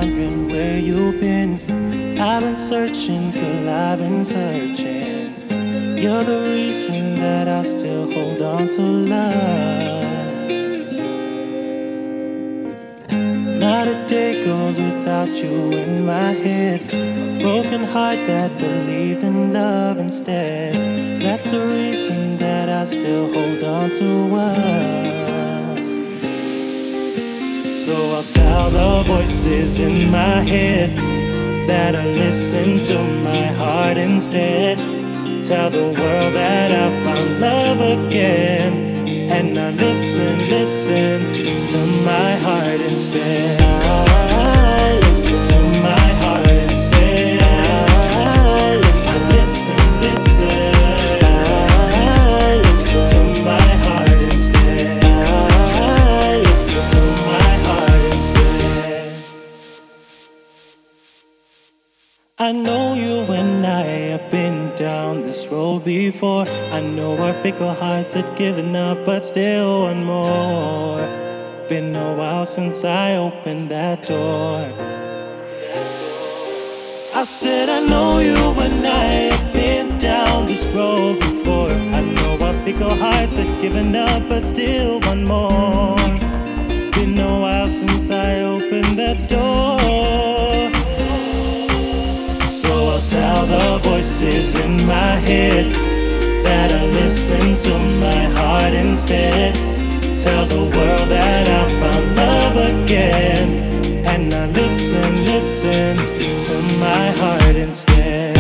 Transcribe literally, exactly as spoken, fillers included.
wondering where you've been. I've been searching, girl, I've been searching. You're the reason that I still hold on to love. Not a day goes without you in my head. A broken heart that believed in love instead. That's the reason that I still hold on to us. So I'll tell the voices in my head that I listen to my heart instead. Tell the world that I found love again. And I listen, listen to my heart instead. I listen to my heart instead. I listen, listen, listen. I listen to my heart instead. I listen to my heart instead. I know you and I have been down this road before. I know our fickle hearts had given up, but still one more. Been a while since I opened that door. I said I know you and I have been down this road before. I know our fickle hearts had given up, but still one more. Been a while since I opened that door. So I'll tell the voices in my head that I listen to my heart instead. Tell the world that I found love again. And I listen, listen to my heart instead.